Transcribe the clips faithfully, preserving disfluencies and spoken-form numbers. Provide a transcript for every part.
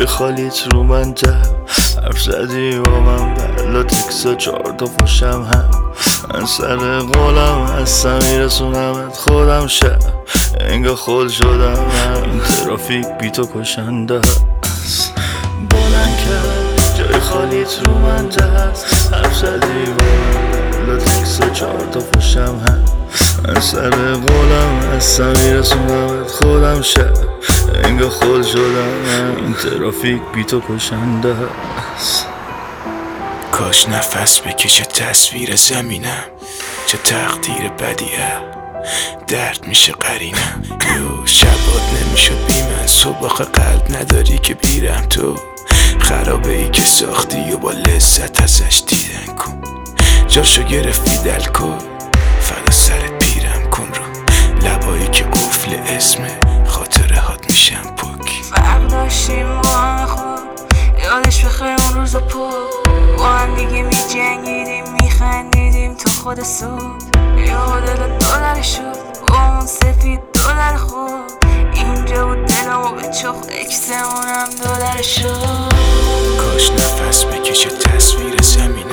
جای خالیت رو من جب حرف زدی با من بلا تکسا چهار تا پشتم هم من سر قولم هستم میرسونمت خودم شب انگاه خود شدم من این ترافیک بی تو کشنده هست بلند کرد جای خالیت رو من جست حرف زدی با من بلا تکسا چهار تا پشتم هم من سر قولم هستم میرسونمت خودم شب انگاه خود شدم این ترافیک بی تو کشنده هست. کاش نفس بکشه تصویر زمینم، چه تقدیر بدیه درد میشه قرینم. یو شبات نمیشد بی من، صبح آخه قلب نداری که بیرم تو خرابه ای که ساختی و با لذت ازش دیدن کن. جاشو گرفتی دل کن فدا سرت پیرم کن رو لبایی که قفل اسم خاطره هات میشم پک. فرق داشتیم با همه خوب یادش بخیر اون روز پا با هم دیگه می جنگیدیم می خندیدیم تا خود صبح. یاد دلار شد با اون سفید دلار خوب اینجا بود دلمو به چخ اکسمونم دلار شد. کاش نفس بکشه تصویر زمینم.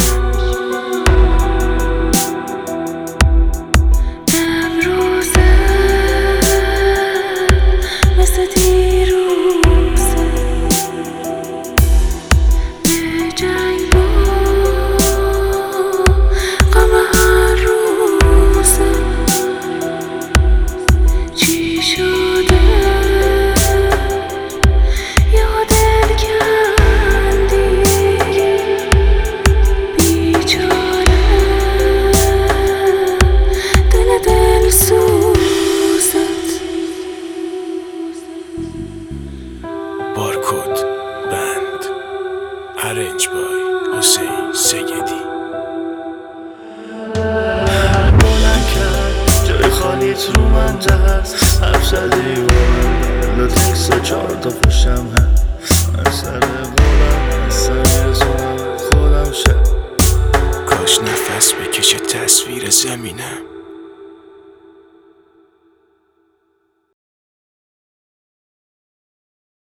بارکد بند ارنج بای حسین سگدی. بلند کرد جای خالیت رو من جست حرف زدی با من بلا تکسا چهار تا پشتم هم من سر قولم هستم میرسونم خودم شب. کاش نفس بکشه تصویر زمینم.